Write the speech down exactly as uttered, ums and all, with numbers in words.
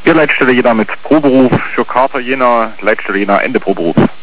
Hier Leitstelle Jena mit Proberuf für Kater Jena, Leitstelle Jena, Ende Proberuf.